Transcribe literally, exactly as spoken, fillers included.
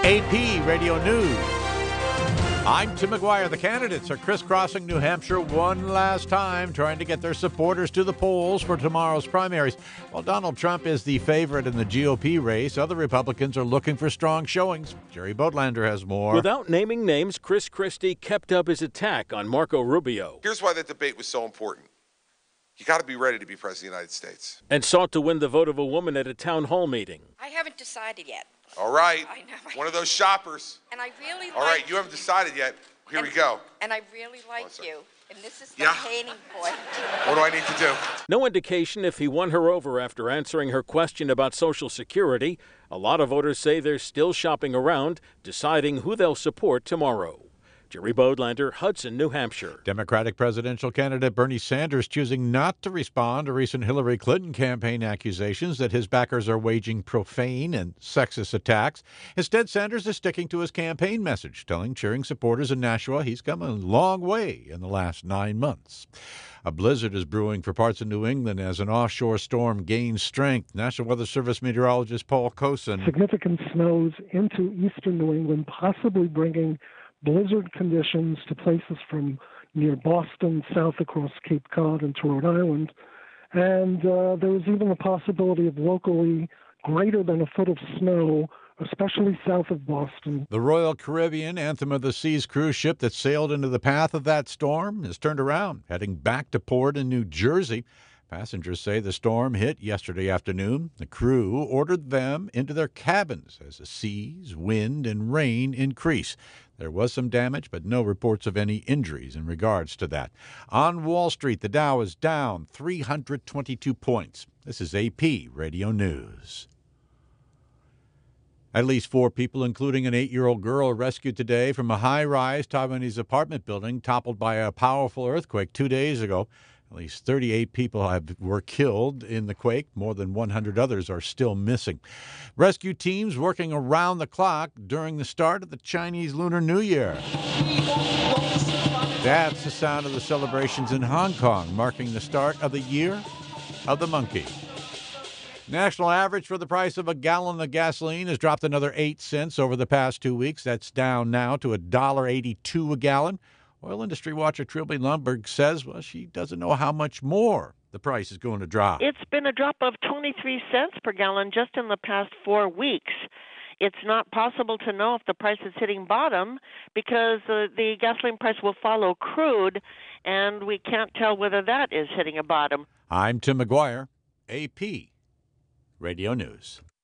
A P Radio News. I'm Tim McGuire. The candidates are crisscrossing New Hampshire one last time, trying to get their supporters to the polls for tomorrow's primaries. While Donald Trump is the favorite in the G O P race, other Republicans are looking for strong showings. Jerry Bodlander has more. Without naming names, Chris Christie kept up his attack on Marco Rubio. Here's why that debate was so important. You got to be ready to be president of the United States. And sought to win the vote of a woman at a town hall meeting. I haven't decided yet. All right. I know. One of those shoppers. And I really All like right, you haven't decided yet. Here and, we go. And I really like you. And this is the Yeah. painting point. What do I need to do? No indication if he won her over after answering her question about Social Security. A lot of voters say they're still shopping around, deciding who they'll support tomorrow. Jerry Bodlander, Hudson, New Hampshire. Democratic presidential candidate Bernie Sanders choosing not to respond to recent Hillary Clinton campaign accusations that his backers are waging profane and sexist attacks. Instead, Sanders is sticking to his campaign message, telling cheering supporters in Nashua he's come a long way in the last nine months. A blizzard is brewing for parts of New England as an offshore storm gains strength. National Weather Service meteorologist Paul Cosin. Significant snows into eastern New England, possibly bringing blizzard conditions to places from near Boston, south across Cape Cod and to Rhode Island. And uh, there is even a possibility of locally greater than a foot of snow, especially south of Boston. The Royal Caribbean Anthem of the Seas cruise ship that sailed into the path of that storm has turned around, heading back to port in New Jersey. Passengers say the storm hit yesterday afternoon. The crew ordered them into their cabins as the seas, wind, and rain increase. There was some damage, but no reports of any injuries in regards to that. On Wall Street, the Dow is down three hundred twenty-two points. This is A P Radio News. At least four people, including an eight-year-old girl, rescued today from a high-rise Taiwanese apartment building toppled by a powerful earthquake two days ago. At least thirty-eight people have, were killed in the quake. More than one hundred others are still missing. Rescue teams working around the clock during the start of the Chinese Lunar New Year. That's the sound of the celebrations in Hong Kong, marking the start of the Year of the Monkey. National average for the price of a gallon of gasoline has dropped another eight cents over the past two weeks. That's down now to one dollar eighty-two a gallon. Oil industry watcher Trilby Lundberg says, well, she doesn't know how much more the price is going to drop. It's been a drop of twenty-three cents per gallon just in the past four weeks. It's not possible to know if the price is hitting bottom because uh, the gasoline price will follow crude, and we can't tell whether that is hitting a bottom. I'm Tim McGuire, A P Radio News.